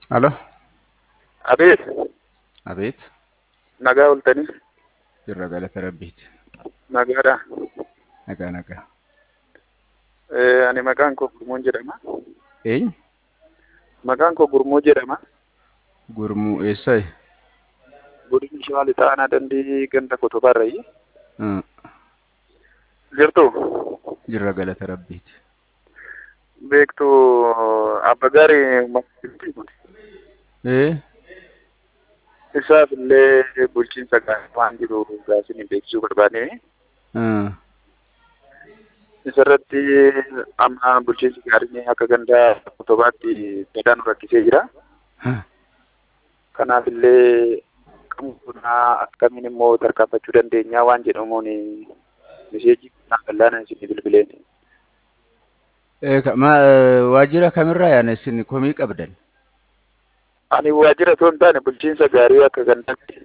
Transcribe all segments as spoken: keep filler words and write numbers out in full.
Aló, Abeet, Abeet, nagaa ooltanii, jirra galata rabbiiti. nagaadha. Nagaa nagaa. Eh, Ani maqaan koo Gurmuun jedhama. Eenyu? Maqaan koo Gurmuu jedhama. Gurmuu eessayi? Godina Shawaa Lixaa Aanaa Dandii ganda Kotobaarrayi. Ah, Jirtu jirra galata rabbiiti. beektu Abba Gaarii Maqaa kun Ee? isaaf illee bulchiinsa gaarii waan jiru gaafii beeksisuu barbaade. Ah, Isarratti amma bulchiinsi gaarii akka ganda Kotobaatti dadaan rakkisee jira. ah, Kanaaf illee qaamni akkamiin immoo tarkaanfachuu dandeenya waan jedhamuun miseejii kanaa bal'aana isin bilbileen. ee, ka- ma, eh, waajjira kamirraa yaana isin komii qabdan? Ani waajjira osoo hin taane bulchiinsa gaarii akka gandaatti.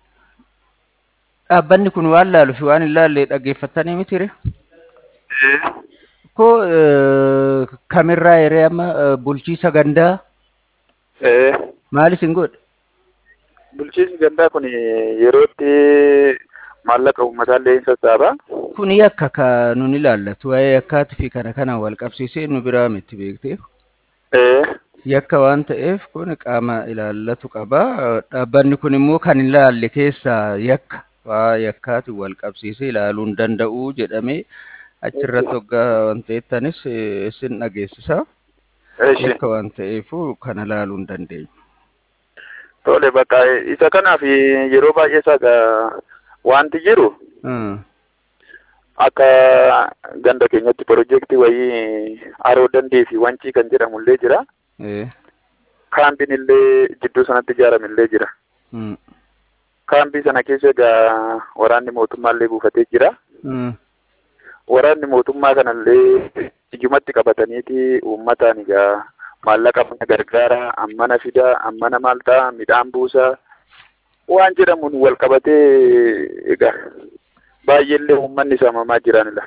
Dhaabbanni kun waan laalu fi waan hin laalle dhaggeeffattanii mitire? Eh, Koo eh, kamirraa yeree amma eh, bulchiisa gandaa eh, maal isin godhe? Bulchiinsi gandaa kun yerootti maallaqa uummataallee hin sassaaba. Kun yakka ka nun ilaallatu waa'ee yakkaatii fi kana kana wal qabsiisee nu biraa miti beekteef. Eh, Yakka waan ta'eef kun qaama ilaallatu qaba. Dhaabbanni kun immoo kan hin ilaalle keessaa yakka waa yakkaatiin wal qabsiisee ilaaluu hin danda'u jedhamee achirratti hoggaa waan ta'ettanis eh, isin dhageessisa. Eshi. Yakka waan ta'eefu kana ilaaluu hin dandeenyu. Tole bakka isa kanaaf yeroo baay'ee isaa wanti jiru Hmm. akka ganda keenyatti piroojeektii wayii haroo dandee fi wancii kan jedhamu illee jira. Eh. Kaambiin illee jidduu sanatti ijaarame illee jira. Hmm. Kaambii sana keessa egaa waraanni mootummaa illee buufatee jira. Hmm. Waraanni mootummaa kanallee ijumatti qabataniiti uummataan egaa maallaqa mana gargaara, ammana fida, ammana maal ta'a, midhaan buusa waan jedhamuun wal qabatee egaa baay'eellee uummanni saamamaa jiranidha.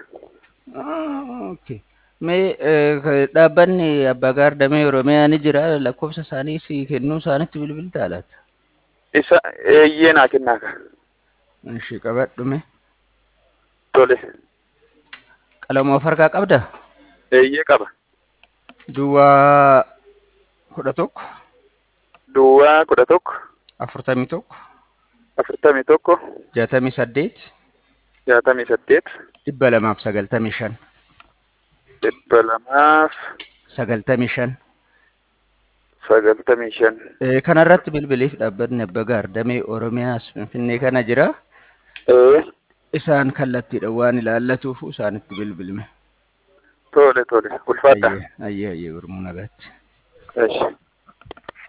Ah, okay. Mee eh, dhaabbanni abbaa gaardamee Oromiyaa ni jira lakkoofsa isaanii si kennuu isaanitti bilbiltaa laata? Isa eeyyee naa kennaa ka. Ishee qabadhume. Tole. Qalama of harkaa qabda? Eeyyee qaba. Duwwaa kudha tokko, Duwwaa kudha tokko, afurtamii tokko, afurtamii tokko, jaatamii saddeet, jaatamii saddeet, dhibba lamaaf sagaltamii shan, dhibba lamaaf sagaltamii shan. sagaltamii shan. Eh, kanarratti bilbiliif dhaabbanni abbaa gaardamee Oromiyaas Finfinnee kana jira. Eh, Isaan kallattiidhaan waan ilaallatuuf isaanitti bilbilme. tole tole ulfaadha. Ayyee ayyee ayyee Oromoo nagaatti. Eeshi.